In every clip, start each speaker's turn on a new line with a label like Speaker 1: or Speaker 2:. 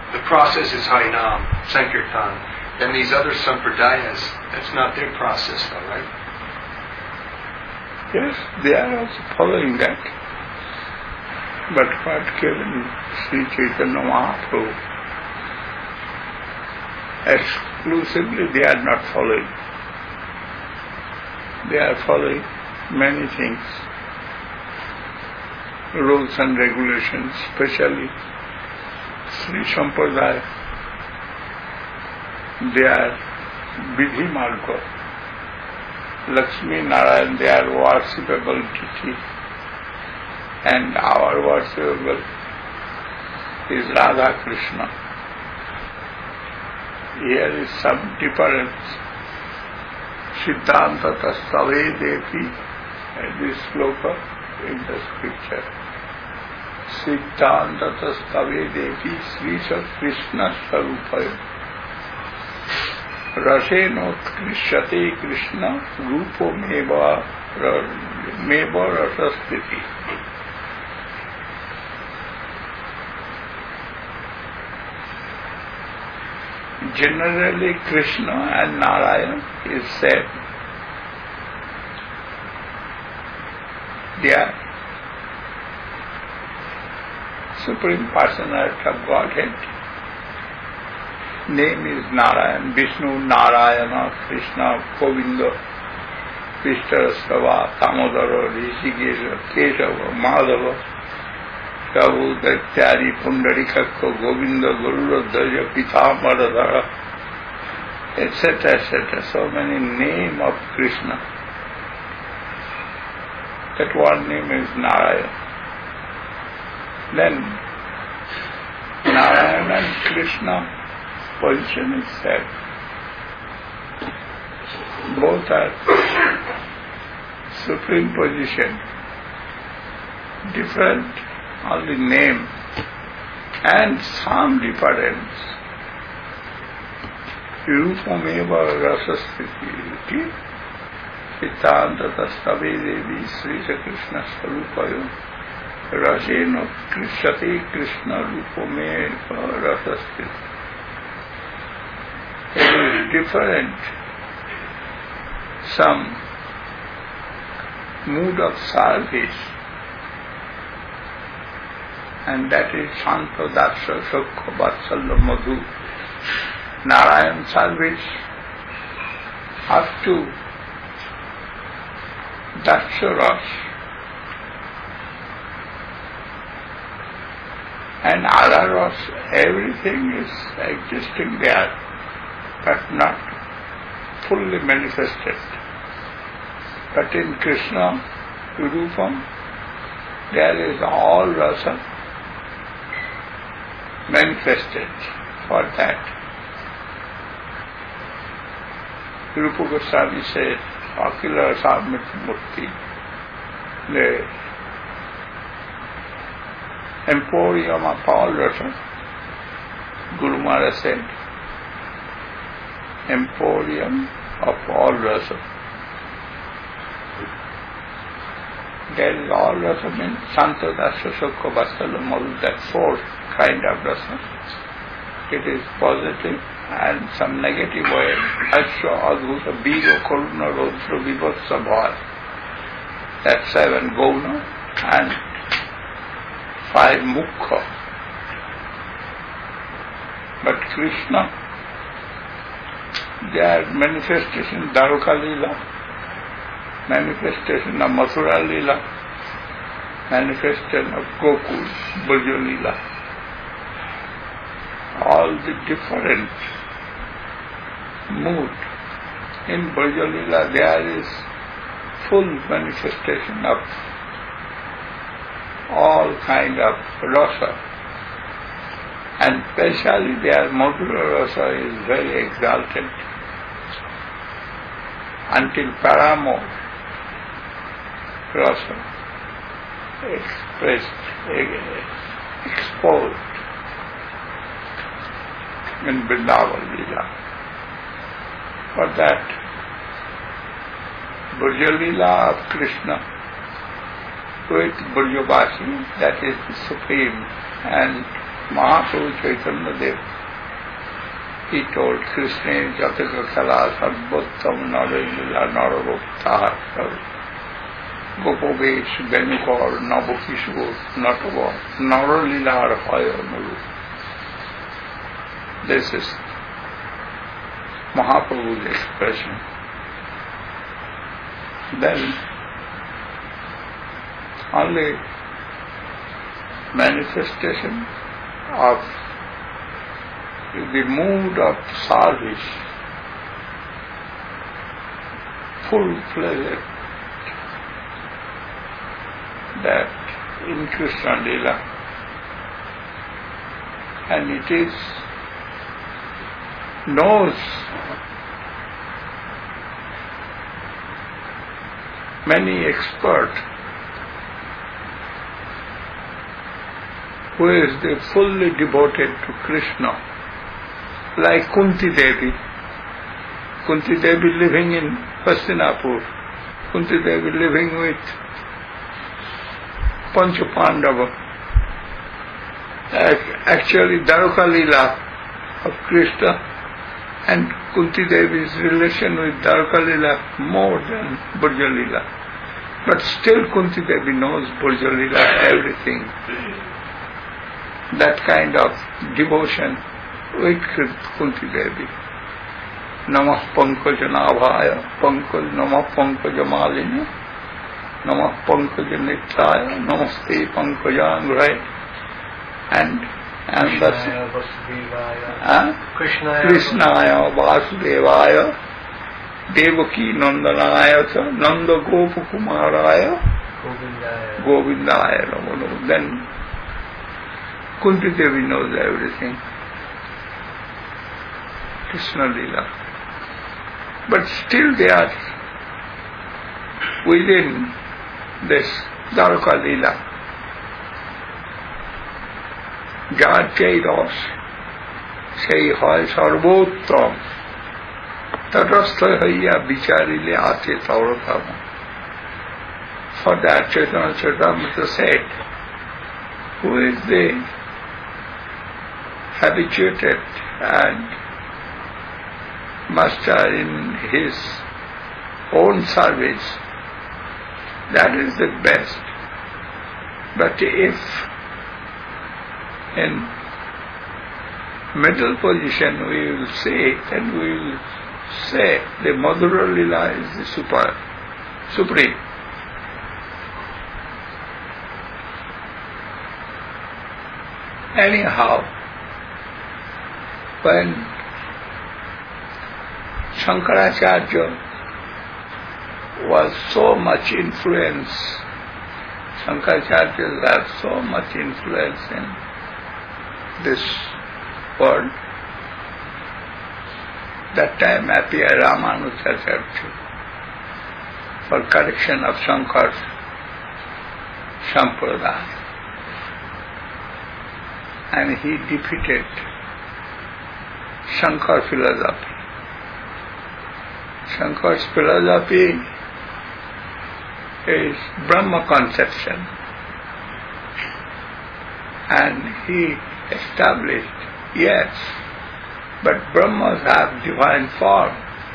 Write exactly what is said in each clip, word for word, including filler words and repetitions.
Speaker 1: the process is Harinam, Sankirtan. Then these other Sampradayas, that's not their process though, right?
Speaker 2: Yes, they are also following that. But what given Sri Chaitanya Mahaprabhu, exclusively they are not following. They are following many things, rules and regulations, especially Sri Sampradaya. They are Vidhi Marga. Lakshmi Narayan, they are worshipable deity. And our worshipable is Radha Krishna. Here is some difference. Siddhanta Tastave Devi, and this sloka in the scripture. Siddhanta Tastave Devi Sri Krishna Sarupaya. Rasenotkrishate Krishna Rupo Meva Meva Rasastiti. Generally, Krishna and Narayana is said. They are Supreme Personality of Godhead. Name is Narayan, Vishnu, Narayana, Krishna, Govinda, Vishtara, Tamodara, Rishikesha, Keshava, Madhava, Prabhu, Datyari, Pundarikakka, Govinda, Garuda, Dhaja, Pithamara, et cetera, et cetera. So many names of Krishna. That one name is Narayana. Then Narayana and Krishna position is said. Both are supreme position, different only name and some difference. Rupameva rasasthiti Siddhanta Tastave Devi Sri Krishna Sarupayo Raseno Krishate Krishna Rupameva rasasthiti. It is different. Some mood of service, and that is Shanta Darsha Sukha Vatsalya Madhu. Narayan service up to Darsha Ras, and other Ras, everything is existing there, but not fully manifested. But in Krishna Rupam, there is all rasa manifested for that. Rupa Goswami said, Akila Samit Murti, the emporium of all rasa, Guru Maharaj said, emporium of all rasa. There is all rasa means Santa Dasya Sukha Vatsalya Madhu, that fourth kind of rasa. It is positive and some negative way. Asya, Adhuta, Biro, Karuna, Rodra, Vibhatsa, Bhava. That's seven Gauna and five Mukha. But Krishna, their manifestation, Dwaraka Lila, manifestation of Mathura Lila, manifestation of Gokul, Braja Lila. All the different mood. In Braja Lila there is full manifestation of all kind of rasa. And especially their Madhura rasa is very exalted. Until Paramo rasa expressed, exposed in Vrindavan Lila. For that, Braja Lila of Krishna with Brajavasi, that is the supreme, and Mahaprabhu Chaitanya Dev, he told Krishna Jataka Kala Sarvottam Narayana Nararupta Gopovesh Benukor Nabokishur Natava Naralila Arhaya Mulu. This is Mahaprabhu's expression. Then only manifestation of the mood of service, full-fledged, that in Krishna Lila, and it is knows many experts who is the fully devoted to Krishna, like Kunti Devi. Kunti Devi living in Hastinapur, Kunti Devi living with Pancha Pandava. Actually, Dwaraka Lila of Krishna and Kunti Devi's relation with Dwaraka Lila more than Burja Lila. But still Kunti Devi knows Burja Lila everything. That kind of devotion with Kunti Devi. Namah Pankaja Nabhaya, Pankaj Namah Pankaja Malini, Namah Pankaja Nitraya, Namaste Pankajangraya, and and that's uh,
Speaker 3: Krishnaya,
Speaker 2: Krishnaya Vasudevaya, Devaki Nandanaya, Nanda Gopakumaraya,
Speaker 3: Govindaya,
Speaker 2: Govindaya Namo. Then Kunti Devi knows everything. Krishna Lila. But still they are within this Dwaraka Lila. যার যেই রস সেই হয় সর্বোত্তম তটস্থ হইয়া বিচারিলে আছে তরতম. For that Chaitanya Charitamrita said, who is the habituated and master in his own service, that is the best. But if in middle position we will say, then we will say the Madhura Lila is the super, supreme. Anyhow, when Shankaracharya was so much influence, Shankaracharya have so much influence in this world. That time appeared Ramanujacharya for correction of Shankar's Sampradaya. And he defeated Shankar philosophy. Shankar's philosophy is Brahma conception. And he established, yes, but Brahmas have divine form.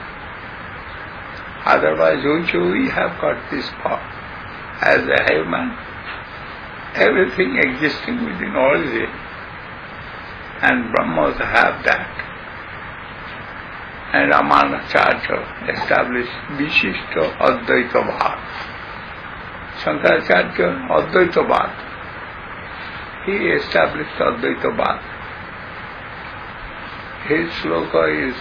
Speaker 2: Otherwise, which we have got this form as a human, everything existing within origin, and Brahmas have that. And Ramanujacharya established Vishishta Advaita Bhad. Shankaracharya Advaita Bhad. He established Advaita Bhad. His sloka is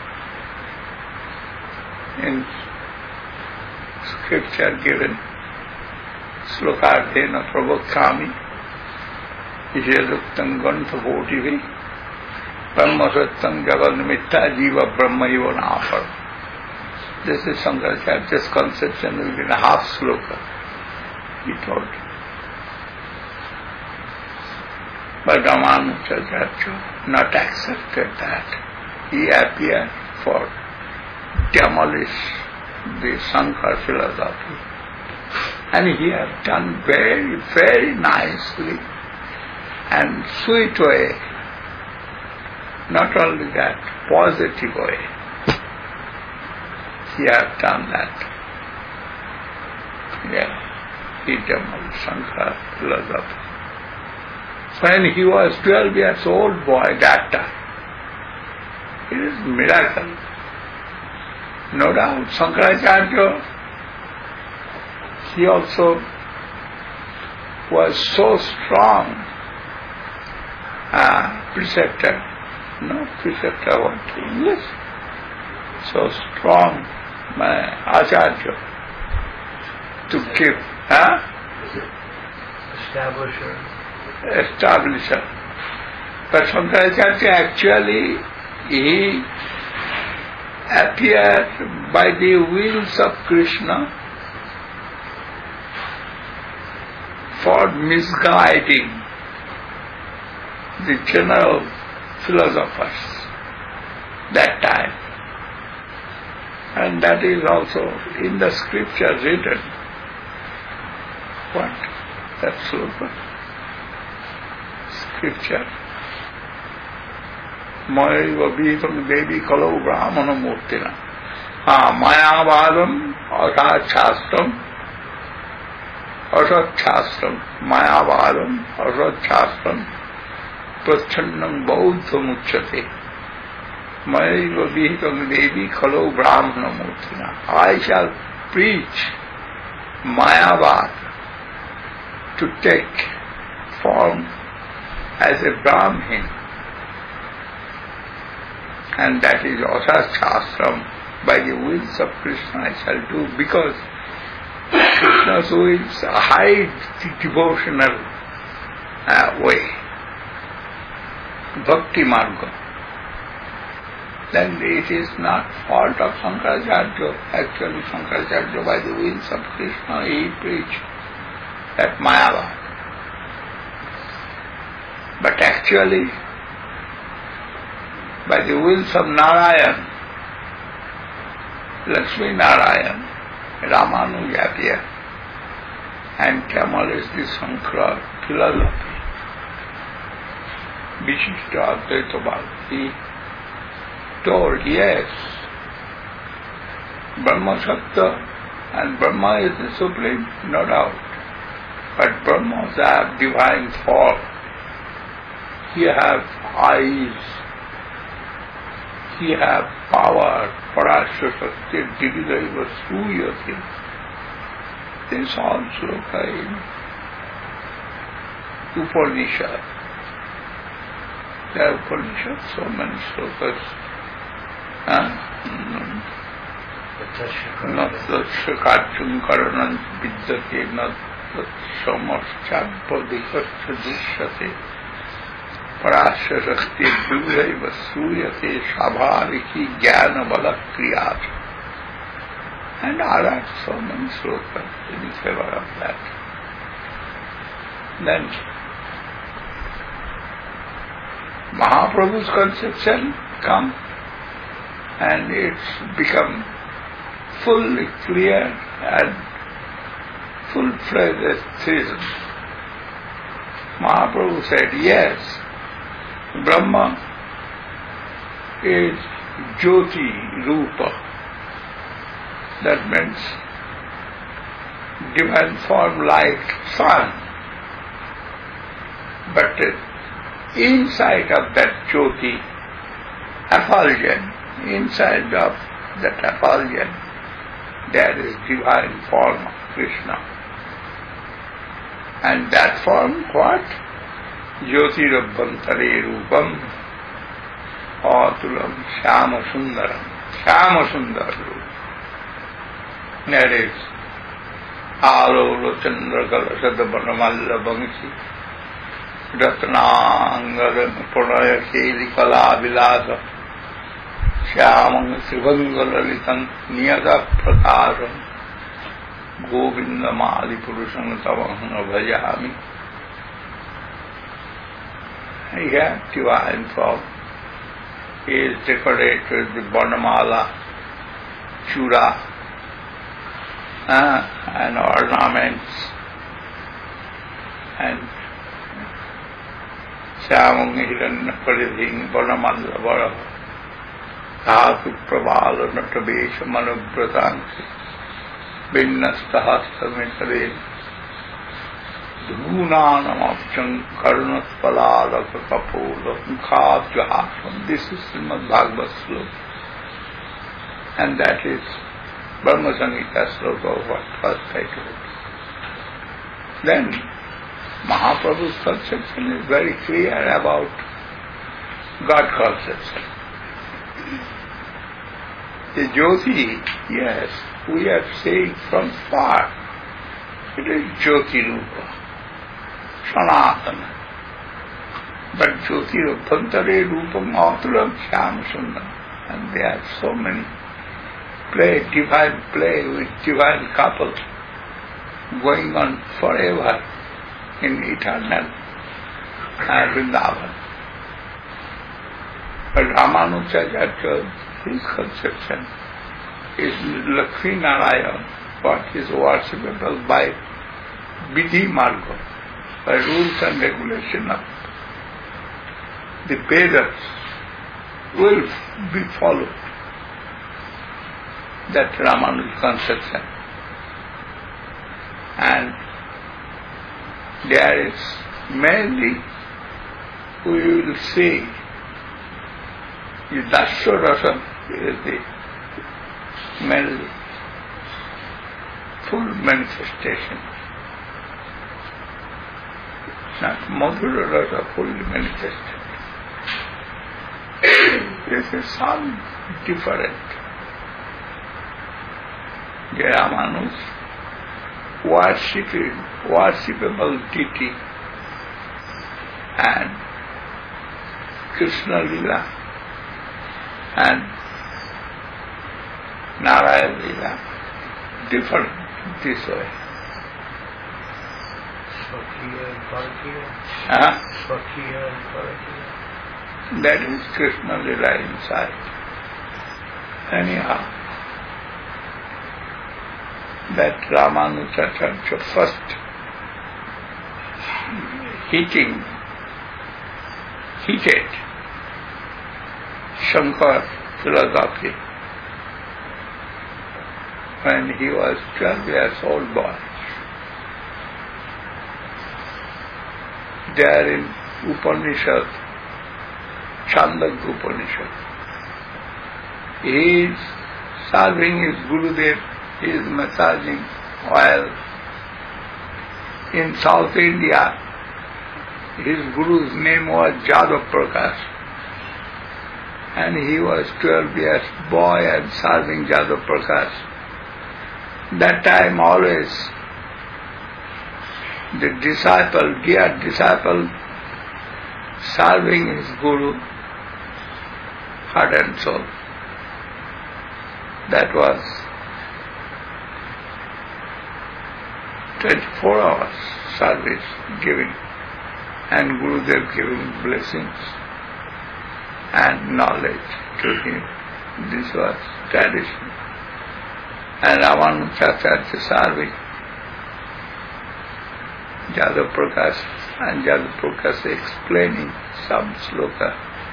Speaker 2: in scripture given. Slokardena Prabhakami Ishaduktam Gantha Bhotivi Brahmasattam Jagadnimitta Jiva Brahma Ivanapar. This is Shankaracharya's conception within a half sloka, he told. But Ramanujacharya not accepted that. He appeared for demolish the Shankar philosophy. And he had done very, very nicely. and sweet way. Not only that, positive way. He has done that. Yeah, Itamal Sankara philosophy. When he was twelve years old boy, that time, it is a miracle. No doubt, Shankaracharya, he also was so strong, uh, preceptor, no preceptor, what English? So strong, my Acharya, to keep, huh?
Speaker 3: Establisher.
Speaker 2: Establisher. But Shankaracharya actually, he appeared by the wills of Krishna for misguiding the general philosophers that time. And that is also in the scripture written. What? That sloka? Scripture. Maya Vitam Devi Kalau Brahmana Murtina. Ah, Mayavadam, Asat Shastram, Asat Shastram, Mayavadam, Asat Shastram, Prachandam Bauddha Muchyate. Maya Vitam Devi Kalau Brahmana Murtina. I shall preach Mayavad to take form as a Brahmin. And that is Asat Shastram, by the wills of Krishna I shall do, because Krishna's wills hide the devotional uh, way, Bhakti Marga. Then it is not fault of Shankaracharya. Actually Shankaracharya, by the wills of Krishna, he preached that Mayavad. But actually, by the wills of Narayan, Lakshmi Narayan, Ramanuja appeared and came always the Sankara philosophy, Vishishta Advaita Bhakti. Told, yes, Brahma Sattva and Brahma is the Supreme, no doubt. But Brahmas have divine form. He have eyes. He have power. Parashasakti Dividaiva Suyati. This also in Upanishad. There are Upanishads, so many slokas. Not the Shakachum Karanam Vidyate, not the Samarchampadikascha Dishyate, Parasya Shakti Dividaiva Suyate, Sabhariki Jnana Balakriyat. And other so many slokas in favor of that. Then Mahaprabhu's conception comes, and it's become fully clear and full-fledged theism. Mahaprabhu said, yes, Brahma is Jyoti Rupa. That means divine form like sun. But inside of that Jyoti, effulgence, inside of that effulgence, there is divine form of Krishna. And that form, what? Jyotirabhantare Rupam Atulam Shyama Sundaram. Shyama Sundar Rupa. That is Alola Chandra Kalasada Banamalla Bangsi Ratnangara Pranaya Keli Kala Vilasa Shyamang Srivangalalitan Niyada Prakaram Govinda Mali Purusham Tavahana Bhajami. He has divine form. He is decorated with the Banamala, Chura, uh, and ornaments, and Syamam hiranya paridhing vanamallabara dhatu prabhala natabesha manubratansi vinnastahastamitrem dhunanamapcham karunatpalalaka kapola mukhabjahasam. This is Srimad Bhagavad sloka. And that is Brahma Samhita sloka, what first I told. Then Mahaprabhu's conception is very clear about God conception. The Jyoti, yes, we are saying from far, it is Jyoti Rupa, Sanatana. But Jyoti Rupantare Rupam Aturam Shyam Sundam. And there are so many play, divine play with divine couple going on forever in eternal uh, Vrindavan. But Ramanujacharya, his conception is Lakshmi Narayan, what is worshipable by Vidhi Marga, by rules and regulation of the Vedas will be followed. That Ramanuja conception. And there is mainly, we will see, the Dasya Rasa is the mainly full manifestation. Not Madhura Rasa fully manifested. This is some different. The Ramanuja worshipping, worshipable deity and Krishna Lila and Narayana Lila different this way.
Speaker 3: Swakiya and Parakiya.
Speaker 2: Huh?
Speaker 3: Swakiya and Parakiya.
Speaker 2: That is Krishna Lila inside. Anyhow, that Ramanujacharya first heating, heated Shankar philosophy when he was twelve years old boy. There in Upanishad, Chandogya Upanishad, he is serving his Gurudev. He is massaging while in South India. His Guru's name was Jadav Prakash. And he was twelve years boy and serving Jadav Prakash. That time always the disciple, dear disciple, serving his Guru, heart and soul. That was twenty-four hours service giving and Gurudev giving blessings and knowledge to him. This was tradition. And Ramanujacharya serving Jadav Prakash and Jadav Prakash explaining some sloka.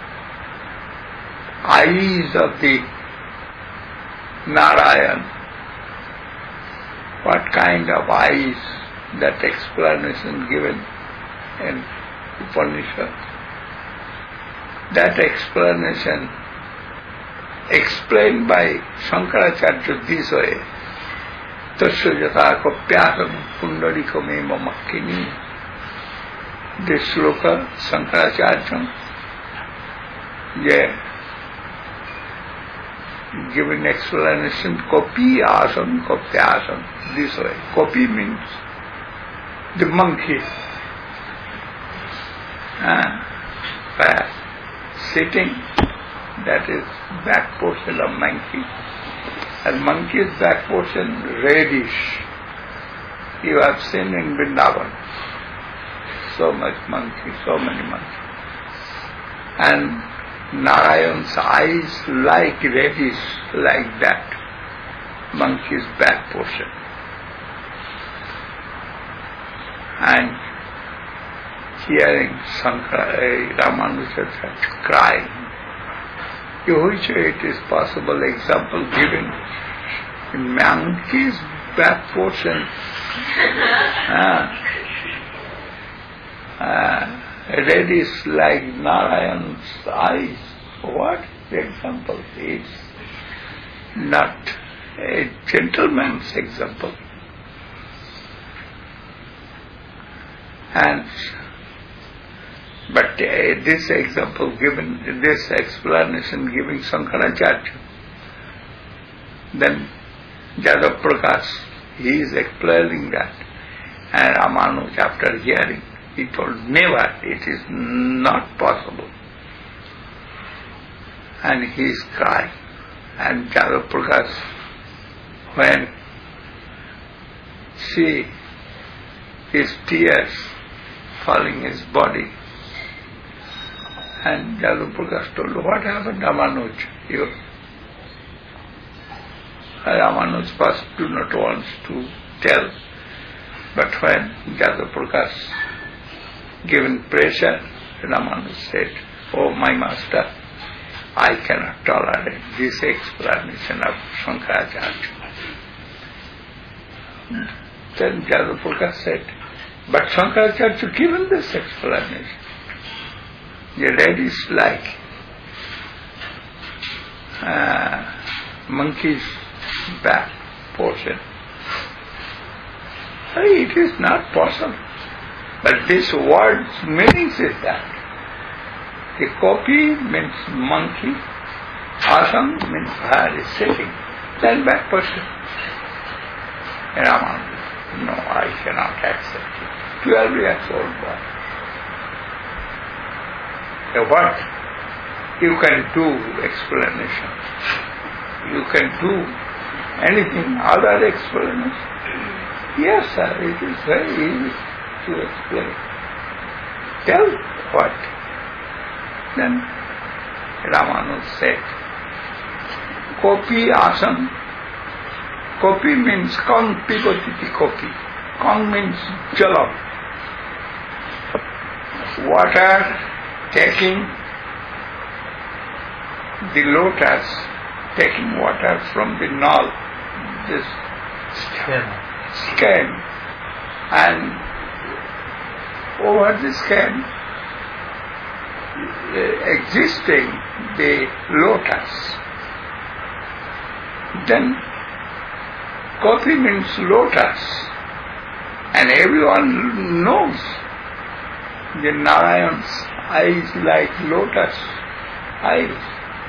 Speaker 2: Eyes of the Narayan. What kind of eyes, that explanation given in Upanishad. That explanation explained by Shankaracharya this way. Tasya yatha kopyasam pundarikam eva makkini. This sloka, Shankaracharya, yeah, given explanation, kopi asam, kopyasam, this way. Kopi means the monkey. Uh, sitting, that is back portion of monkey. And monkey's back portion reddish. You have seen in Vrindavan. So much monkey, so many monkeys. And Narayan's eyes like reddish, like that. Monkey's back portion. And hearing Sankara, uh, Ramanuja crying, in which way it is possible, example given in monkey's back portion, uh, uh, reddish like Narayan's eyes. What example? It's not a gentleman's example. And but uh, this example given, this explanation giving Shankaracharya, then Jadav Prakash, he is explaining that, and Ramanuj, after hearing, he told, never, it is not possible. And he is crying. And Jadav Prakash, when see his tears falling his body, and Jadav Prakash told, what happened, Ramanuj? You, Ramanuj first do not want to tell, but when Jadav Prakash given pressure, Ramanuj said, oh my master, I cannot tolerate this explanation of Shankaracharya. Then Jadav Prakash said, but Shankaracharya given this explanation. The red is like uh, monkey's back portion. It is not possible. But this word's meaning is that the copy means monkey, asam means where is sitting, then back person. Raman, no, I cannot accept it. Twelve years old boy. What you can do explanation. You can do anything other explanation. Yes, sir, it is very easy to explain. Tell what? Then Ramanuj said, Kopi asam. Kopi means kong pigotiti kopi. Kong means jalam. Water taking the lotus, taking water from the null, this
Speaker 3: Stem.
Speaker 2: stem, and over the stem uh, existing the lotus. Then coffee means lotus, and everyone knows the Narayan's eyes like lotus eyes.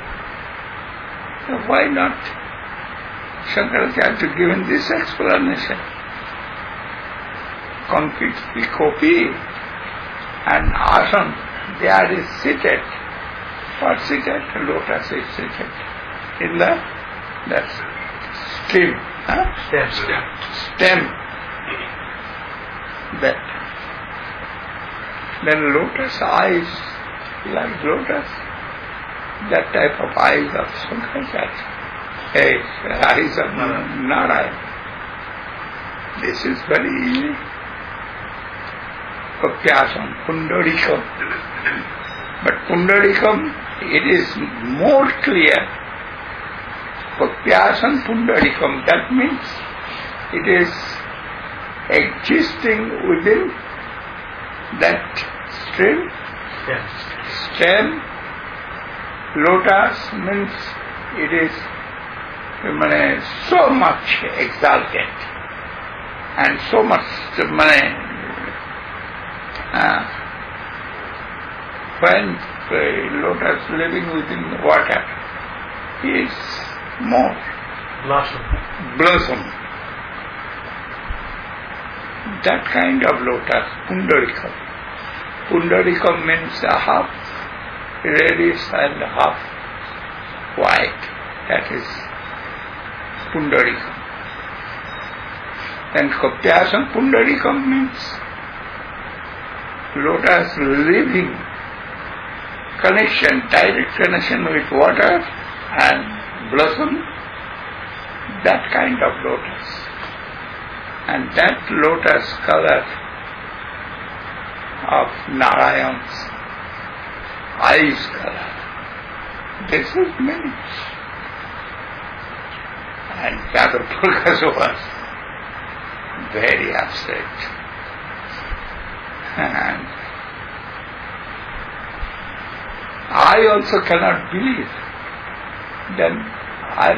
Speaker 2: So why not Shankaracharya given this explanation? Concretely copy and asam, there is seated. What seated? Lotus is seated in the that stem, huh?
Speaker 3: Stem.
Speaker 2: stem. That. Then lotus eyes, like lotus, that type of eyes of Shankaracharya. Hey, eyes of Narayan. This is very easy. Kopyasam, Pundarikam. But Pundarikam, it is more clear. Kopyasam Pundarikam, that means it is existing within that stream.
Speaker 3: Yes.
Speaker 2: Stem. Lotus means it is mane, so much exalted and so much mane, uh, when the lotus living within water is more
Speaker 3: Blossom.
Speaker 2: blossom. That kind of lotus, Pundarikam. Pundarikam means a half reddish and half white. That is Pundarikam. Then Kopyasam Pundarikam means lotus living connection, direct connection with water and blossom, that kind of lotus. And that lotus color of Narayan's eyes color. This is many. And Jadava Prakash was very upset. And I also cannot believe. Then I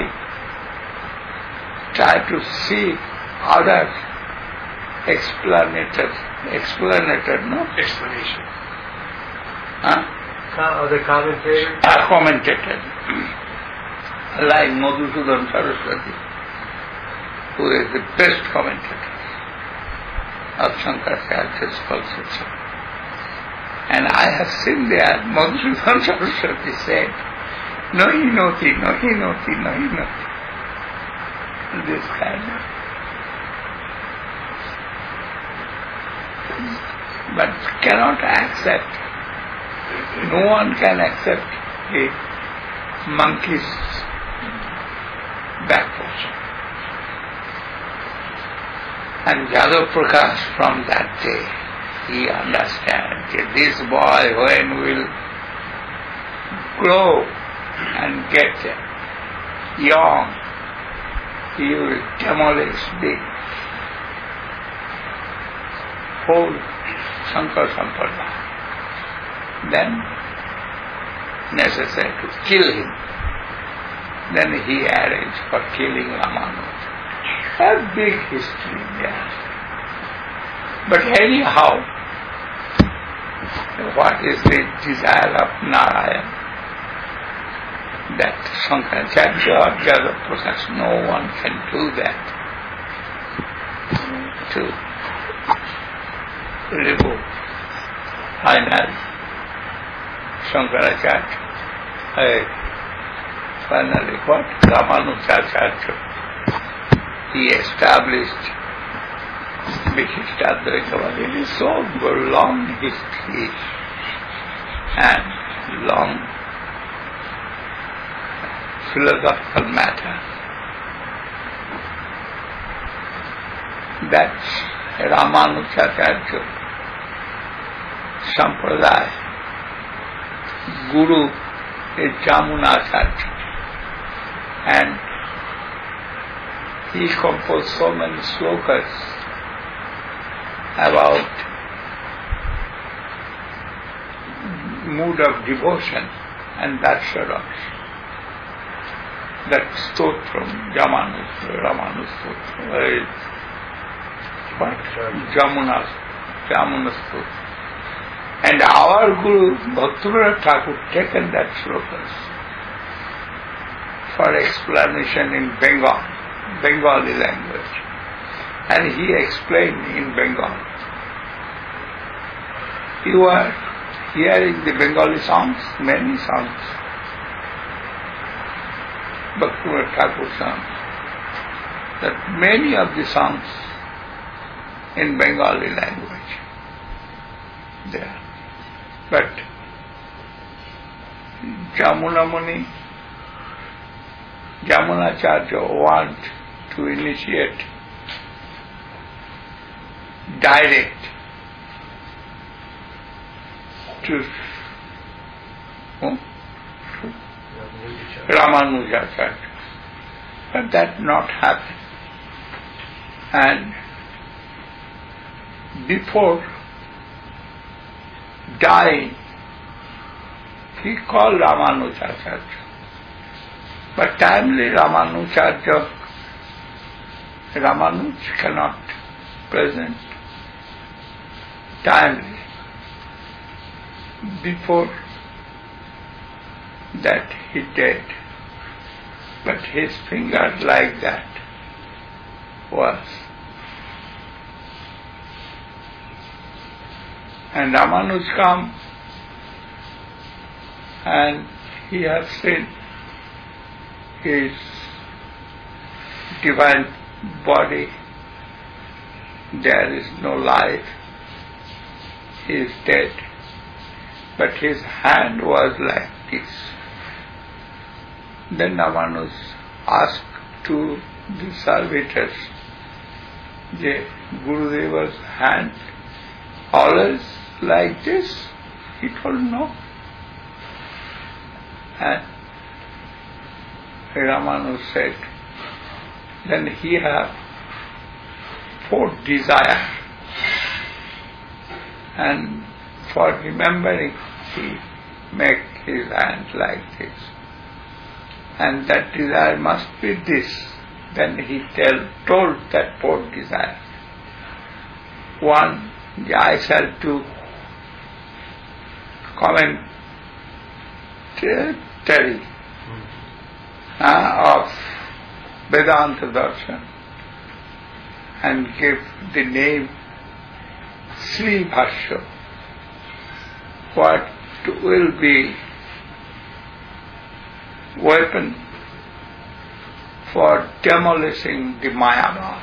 Speaker 2: try to see other explanators, explanator, no?
Speaker 1: Explanation.
Speaker 2: Huh?
Speaker 3: Co- Other commentators?
Speaker 2: A commentator, like Madhusudan Saraswati, who is the best commentator of Shankaracharya's philosophy. And I have seen there Madhusudan Saraswati said, Nahi noti, nahi noti, nahi noti. This kind of. But cannot accept. No one can accept a monkey's back portion. And Jadava Prakash from that day, he understands that this boy when will grow and get young, he will demolish the whole Shankar Sampradaya. Then necessary to kill him. Then he arranged for killing Ramanuja. A big history there. But anyhow, what is the desire of Narayan? That Shankaracharya or Jadava Prakash, no one can do that. To remove finally Shankaracharya, uh, finally what? Ramanujacharya. He established Vishishtadvaita. It is so long history and long philosophical matter that Ramanujacharya Sampradaya Guru is Jamunacharya, and he composed so many slokas about mood of devotion and that sort of that stotram, Jamanus, Ramanus stotra, what? Jamuna, Jamuna stotra. And our Guru Bhaktivinoda Thakur taken that slokas for explanation in Bengal, Bengali language. And he explained in Bengali. You are hearing the Bengali songs, many songs, Bhaktivinoda Thakur songs, that many of the songs in Bengali language there. But Jamuna Muni, Jamunacharya want to initiate direct to hmm? Ramanujacharya. But that not happen. And before dying, he called Ramanujacharya. But timely Ramanujacharya, Ramanuj cannot present timely. Before that he did. But his finger like that was. And Ramanuj come and he has seen his divine body. There is no life. He is dead. But his hand was like this. Then Ramanuj asked to the servitors, the Gurudeva's hand always like this? He told no. And Ramanus said, then he have four desires, and for remembering he make his hand like this, and that desire must be this. Then he tell, told that four desires. One, I shall do commentary uh, of Vedanta Darshan and give the name Sri Bhashya. What will be weapon for demolishing the Mayavad,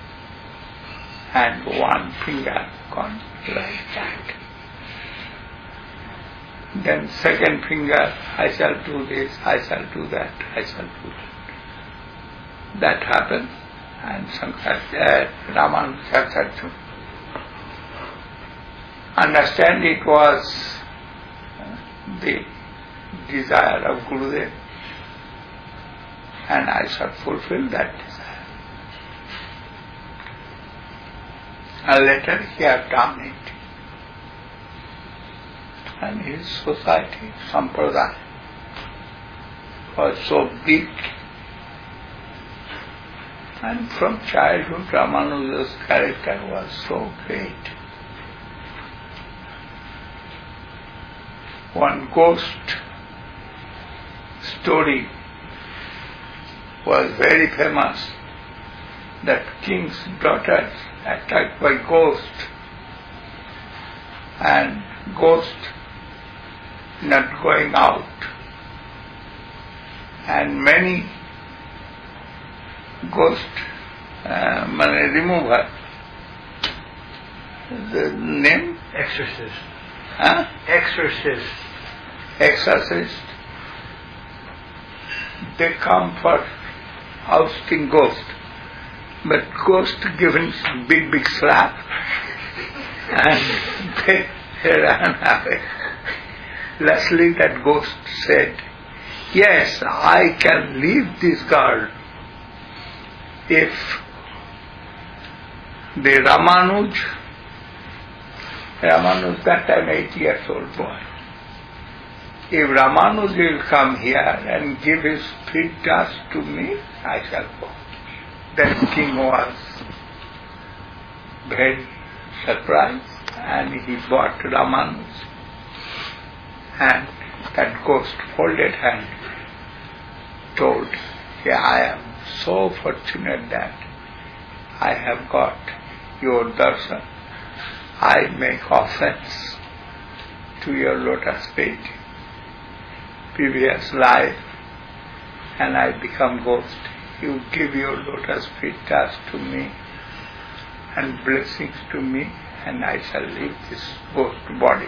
Speaker 2: and one finger gone like that. Then second finger, I shall do this, I shall do that, I shall do that. That happened, and Shankara, uh, Ramanuja said to understand it was the desire of Gurudev, and I shall fulfill that desire. And later he have done it. And his society, Sampradaya, was so big. And from childhood, Ramanuja's character was so great. One ghost story was very famous, that king's daughters attacked by ghost, and ghost not going out, and many ghost uh, remover, the name?
Speaker 3: Exorcist.
Speaker 2: Huh?
Speaker 3: Exorcist.
Speaker 2: Exorcist. They come for ousting ghost, but ghost giving big big slap, and they, they ran away. Lastly, that ghost said, yes, I can leave this girl if the Ramanuj, Ramanuj that time eight years old boy, if Ramanuj will come here and give his feet dust to me, I shall go. Then king was very surprised, and he bought Ramanuj. And that ghost folded hand told, yeah, I am so fortunate that I have got your darshan. I make offense to your lotus feet, previous life, and I become ghost. You give your lotus feet dust to me and blessings to me, and I shall leave this ghost body.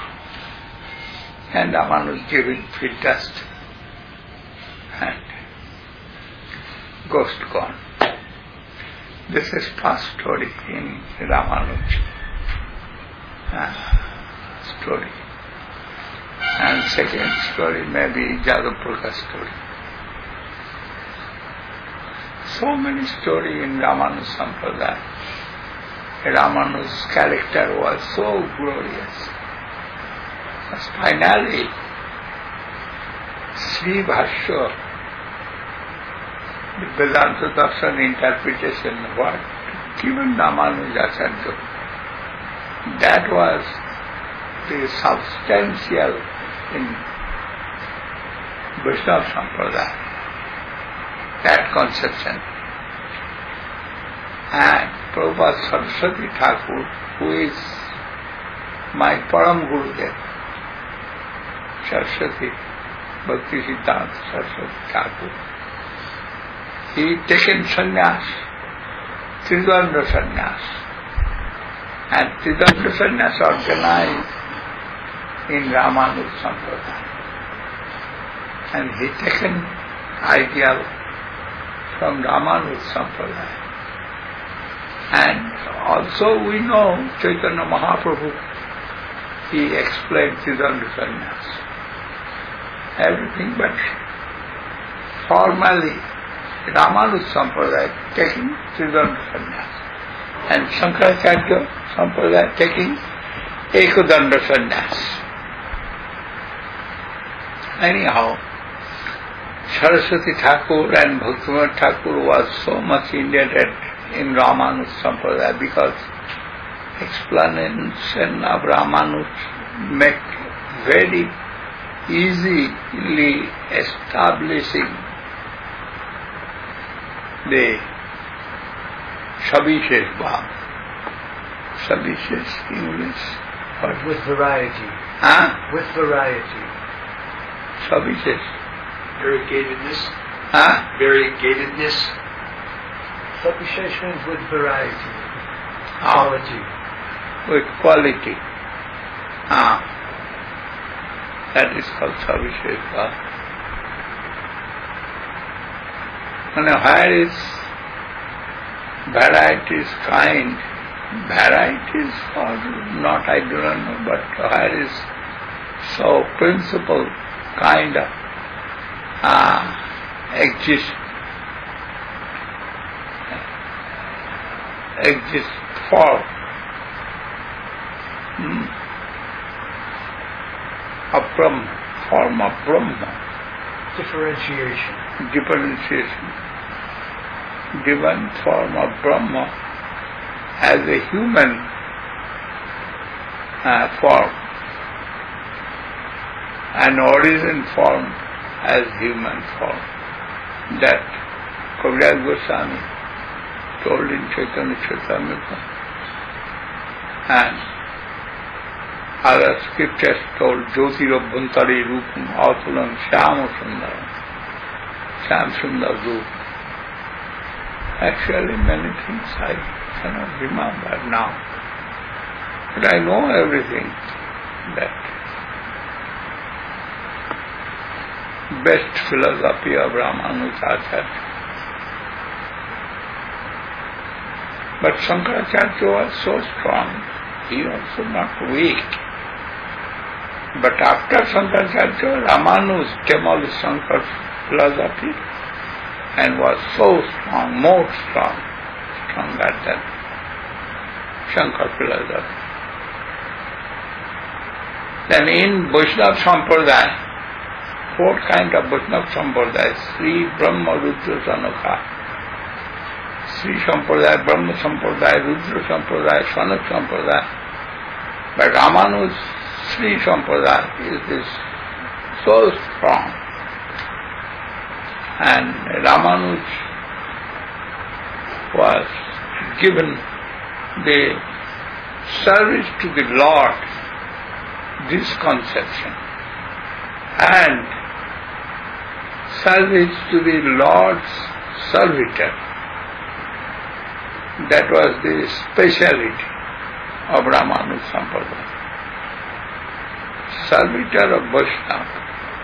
Speaker 2: And Ramanuj gave him feet dust, and ghost gone. This is first story in Ramanuj uh, story. And second story may be Jadavpurga's story. So many stories in Ramanuj's Sampradaya. Ramanuj's character was so glorious. But finally, Sri Bhashya, the Vedanta Darshan interpretation, what given Ramanujacharya, that was the substantial in Vaishnava Sampradaya, that conception. And Prabhupada Saraswati Thakur, who is my Param Gurudev, Saraswati, Bhakti Siddhanta Saraswati Thakur, he taken sannyas, Tridanda sannyas, and Tridanda sannyas organized in Ramanuja Sampradaya. And he taken ideal from Ramanuja Sampradaya. And also we know Chaitanya Mahaprabhu he explained Siddhanta Sannyas. Everything, but formally Ramanuja Sampradaya taking Siddhanta Sannyas and Shankaracharya Sampradaya taking Ekadanda Sannyas. Anyhow, Saraswati Thakur and Bhaktivinoda Thakur was so much indebted in Ramanuja Sampradaya because explanation of Ramanuja make very easily establishing the Savishesh Bhav. Savishesh English.
Speaker 3: But with variety.
Speaker 2: Huh?
Speaker 3: With variety.
Speaker 2: Savishesh.
Speaker 1: Variegatedness.
Speaker 2: Huh?
Speaker 1: Variegatedness.
Speaker 3: Savishesh means with variety.
Speaker 2: Ah.
Speaker 3: Quality.
Speaker 2: With quality. Ah. That is called Savishesh Bhav. And where is varieties kind, varieties or not, I do not know, but where is so principle kind of uh, exist, exist for hmm, a Brahma, form of Brahma.
Speaker 3: Differentiation.
Speaker 2: Differentiation. Divine form of Brahma as a human uh, form, an origin form as human form. That Kaviraj Goswami told in Chaitanya Charitamrita, and other scriptures told Jyotir Abhyantari Rupam Atulam Shyama Sundaram, Shyam Sundar Rup. Actually many things I cannot remember now. But I know everything that best philosophy of Ramanujacharya. But Shankaracharya was so strong, he also not weak. But after Shankaracharya, Ramanuja demolished Shankar's philosophy and was so strong, more strong, stronger than Shankar philosophy. Then in Vaishnava Sampradaya, four kind of Vaishnava Sampradaya, Sri Brahma Rudra Sanaka, Sri Sampradaya, Brahma Sampradaya, Rudra Sampradaya, Sanak Sampradaya. But Ramanuja Sri Sampradaya is this so strong. And Ramanuja was given the service to the Lord, this conception, and service to the Lord's servitor. That was the speciality of Ramanuja Sampradaya. Servitor of Vaishnava.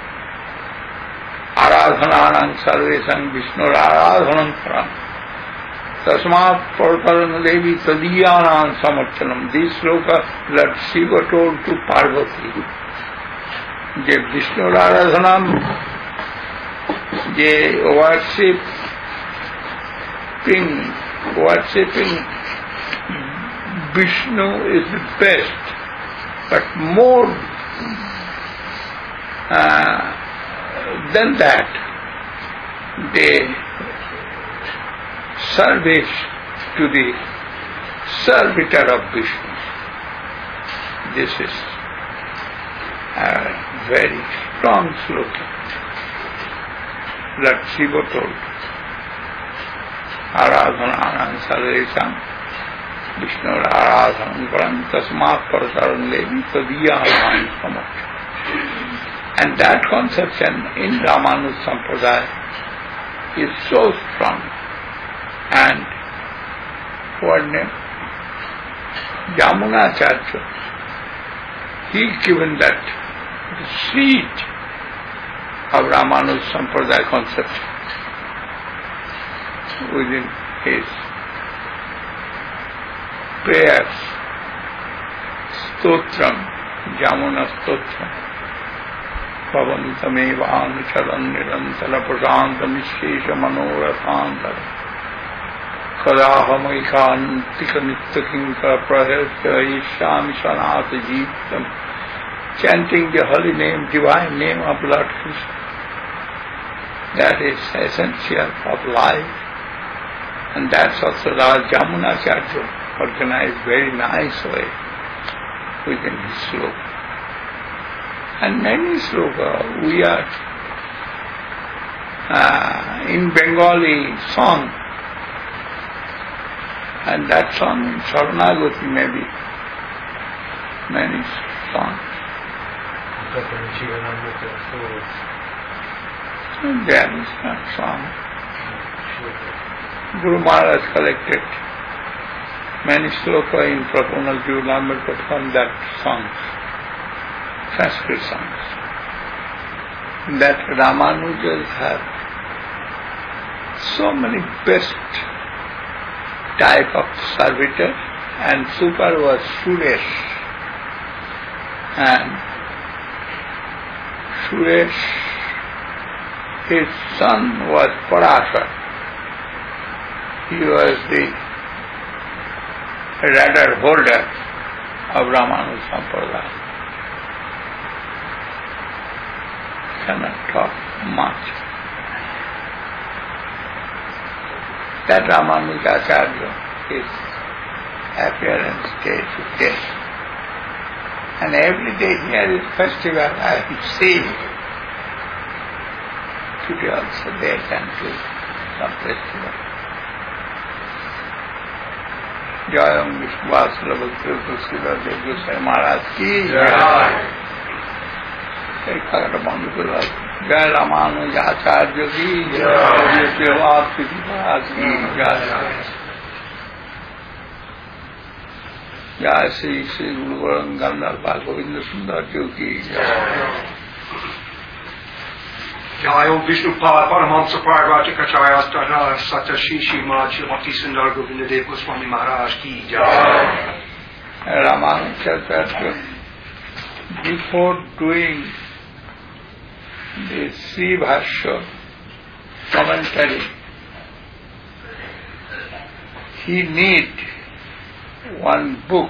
Speaker 2: Aradhananam sarvesam Vishnur aradhanam param. Tasmat parkaran devi tadiyanam samarthanam. This sloka Lord Shiva told to Parvati. Je Vishnur aradhanam, je worshipping, worshipping Vishnu is the best, but more uh, than that, the service to the servitor of Vishnu. This is a very strong slogan that Shiva told. Aradhananam sarvesam Vishnu aradhanam param tasmat parkaran levi tadiyanam samarthanam. And that conception in Ramanuja Sampradaya is so strong. And what name? Yamunacharya, he given that the seed of Ramanuja Sampradaya conception within his prayers, stotram, Jamunastotra Pavanitamevanucharan Nirantara Prasantamishesha Manorathantara Kadahamaikaantika Nityakinka Prahesya Ishami Sanata Jeevam, chanting the holy name, divine name of Lord Krishna. That is essential of life. And that's also Lord Jamunacharya organized very nice way within his sloka. And many sloka we are uh, in Bengali song, and that song in Saranagati maybe many songs. There is that song. Guru Maharaj collected many sloka in Prapunal Jivanamrita from that songs, Sanskrit songs. That Ramanujas have so many best type of servitor, and super was Suresh. And Suresh, his son was Parashar. He was the radar holder of Ramanuja Sampradaya. Cannot talk much. That Ramanujacharya, his appearance day to day. And every day here is festival, I see. Today also they can do some festival. Jayam Vishwasala Bhakti Srila Dev Goswami Maharaj ki Jai. Jai Jai Ramanujacharya ki Jai. Jai Maharaj ki Jai. Jai Sri Sri Guru Varangandar Bhagavinda Sundar ki Jai.
Speaker 1: Jai Om Vishnu Pad Paramahamsa Parivajikacharya Astara Satya Shri Shri Mad Shri Bhakti Sundar Govinda Dev Goswami Maharaj ki Jai.
Speaker 2: Ramanujacharya, before doing the Sri Bhashya commentary, he need one book,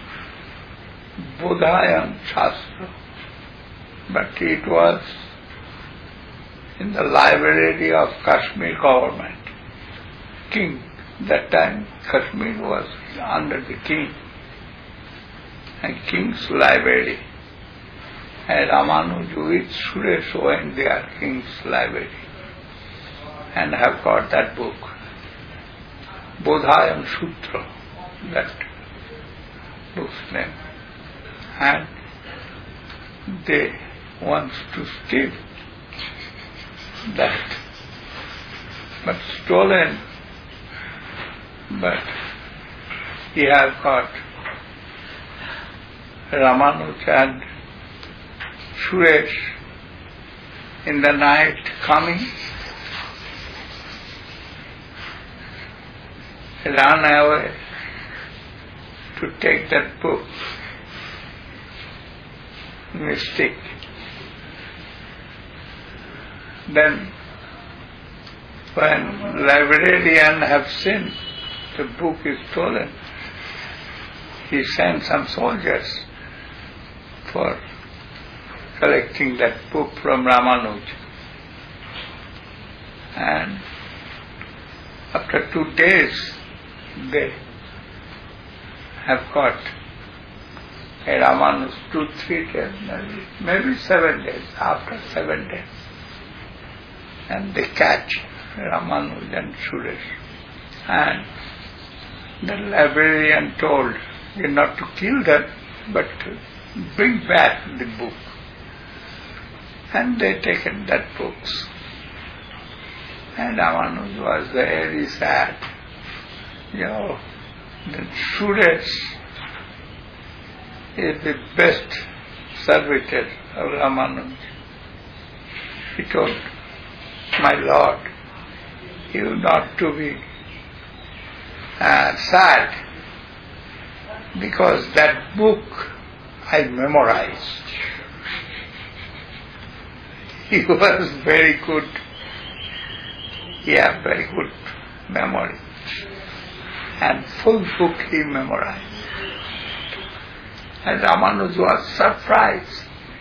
Speaker 2: Bodhayam Shastra, but it was in the library of Kashmir government. King, that time Kashmir was under the king, and king's library. And Ramanuja with Suresh went there, king's library, and have got that book, Bodhayam Sutra, that book's name. And they want to steal that, but stolen, but he has got Ramanuja and Suresh in the night coming, ran away to take that book. Mistake. Then when librarian have seen the book is stolen, he sent some soldiers for collecting that book from Ramanuja. And after two days they have got a Ramanuja, two, three days, maybe, maybe seven days, after seven days. And they catch Ramanuja and Suresh. And the librarian told you not to kill them, but to bring back the book. And they taken that books. And Ramanuja was very sad. You know, that Suresh is the best servitor of Ramanuja. He told, my Lord, you not to be uh, sad, because that book I memorized. He was very good. Yeah, very good memory. And full book he memorized. And Ramanuja was surprised.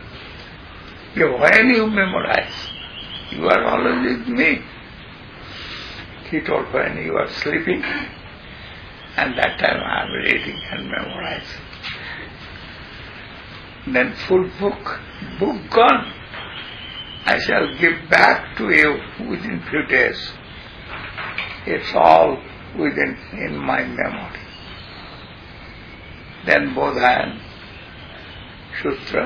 Speaker 2: When you memorize, you are always with me. He told when you are sleeping, and that time I am reading and memorizing. Then full book, book gone. I shall give back to you within few days. It's all within in my memory. Then Bodhayan Sutra,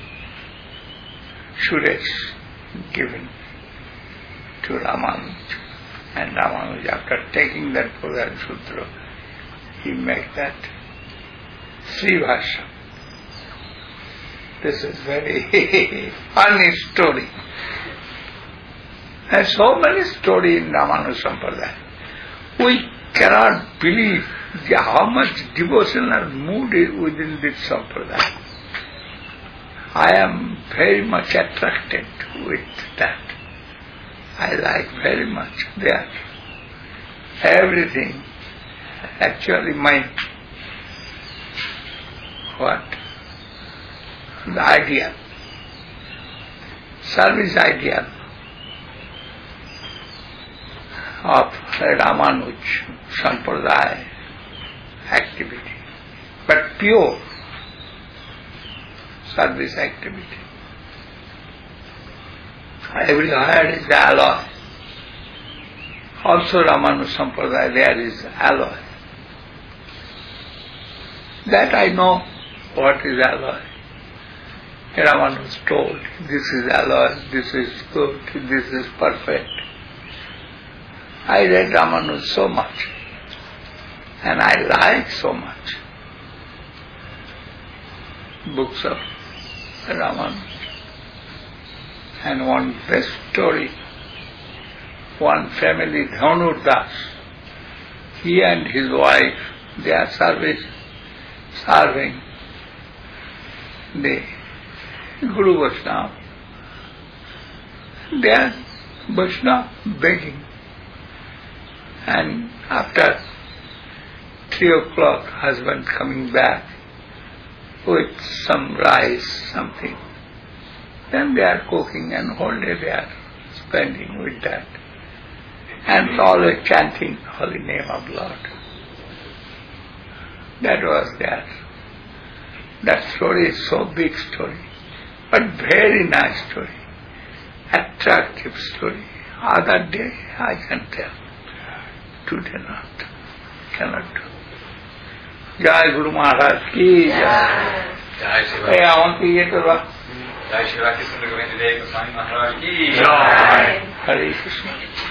Speaker 2: Suresh given to Ramanuja. And Ramanuja, after taking that Bodhayan Sutra, he made that Srivasha. This is very funny story. There are so many stories in Ramanuja Sampradaya. We cannot believe how much devotional mood is within this Sampradaya. I am very much attracted with that. I like very much that. Everything. Actually my, what? The idea, service idea of Ramanuj Sampradaya activity, but pure service activity. Everywhere is the alloy. Also Ramanuj Sampradaya there is alloy. That I know what is alloy. Ramanuja told, this is alloy, this is good, this is perfect. I read Ramanuja so much, and I like so much books of Ramanuja. And one best story, one family, Dhanur Das, he and his wife, they are service, serving the Guru Vaishnava. They are Vaishnava begging. And after three o'clock, husband coming back with some rice, something. Then they are cooking and whole day they are spending with that. And always chanting holy name of Lord. That was there. That story is so big story. But very nice story, attractive story. Other day I can tell, today not, cannot do. Jai Guru Maharaj ki Jai.
Speaker 4: Jai Shiva.
Speaker 2: Hey, I want to hear the
Speaker 4: Jai Shiva Krishna Govinda Dev Goswami Maharaj ki
Speaker 2: Jai. Hare Krishna.